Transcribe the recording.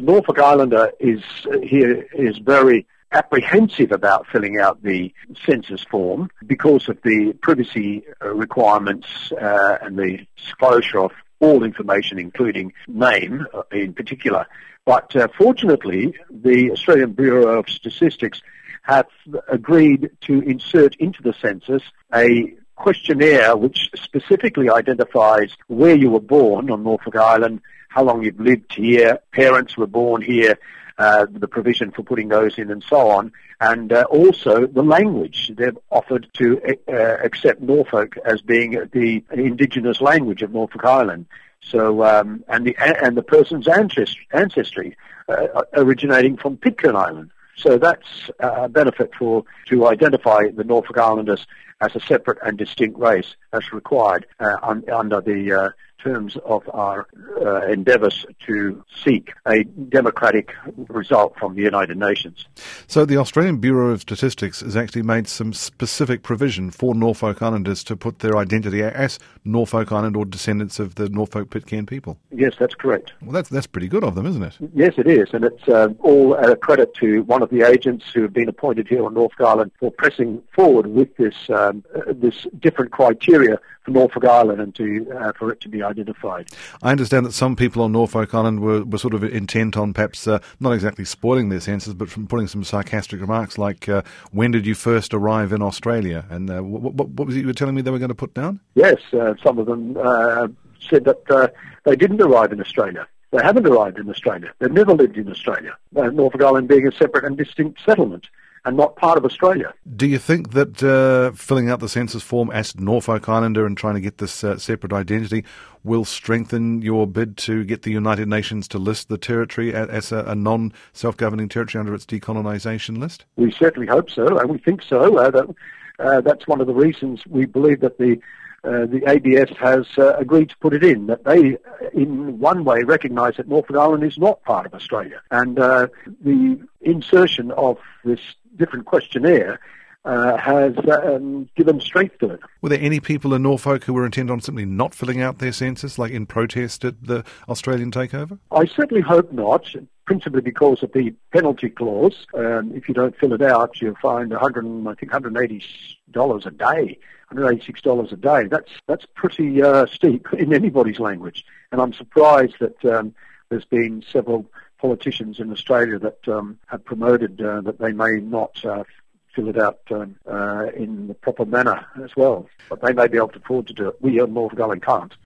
Norfolk Islander is very apprehensive about filling out the census form because of the privacy requirements and the disclosure of all information, including name in particular. But fortunately, the Australian Bureau of Statistics have agreed to insert into the census a questionnaire which specifically identifies where you were born on Norfolk Island, how long you've lived here, parents were born here, the provision for putting those in and so on, and also the language. They've offered to accept Norfolk as being the indigenous language of Norfolk Island. So, and the person's ancestry originating from Pitcairn Island. So that's a benefit to identify the Norfolk Islanders as a separate and distinct race as required under the terms of our endeavours to seek a democratic result from the United Nations. So the Australian Bureau of Statistics has actually made some specific provision for Norfolk Islanders to put their identity as Norfolk Island or descendants of the Norfolk Pitcairn people. Yes, that's correct. Well, that's pretty good of them, isn't it? Yes, it is, and it's all a credit to one of the agents who have been appointed here on Norfolk Island for pressing forward with this different criteria for Norfolk Island and for it to be identified. I understand that some people on Norfolk Island were sort of intent on perhaps not exactly spoiling their census, but from putting some sarcastic remarks like, when did you first arrive in Australia? And what was it you were telling me they were going to put down? Yes, some of them said that they didn't arrive in Australia. They haven't arrived in Australia. They've never lived in Australia. Norfolk Island being a separate and distinct settlement and not part of Australia. Do you think that filling out the census form as Norfolk Islander and trying to get this separate identity will strengthen your bid to get the United Nations to list the territory as a non-self-governing territory under its decolonisation list? We certainly hope so, and we think so. That's one of the reasons we believe that the ABS has agreed to put it in, that they, in one way, recognise that Norfolk Island is not part of Australia. And the insertion of this different questionnaire has given strength to it. Were there any people in Norfolk who were intent on simply not filling out their census, like in protest at the Australian takeover? I certainly hope not, principally because of the penalty clause. If you don't fill it out, you'll find $180 a day. $186 a day. That's pretty steep in anybody's language. And I'm surprised that there's been several politicians in Australia that have promoted that they may not fill it out in the proper manner as well. But they may be able to afford to do it. We in Norfolk Island can't.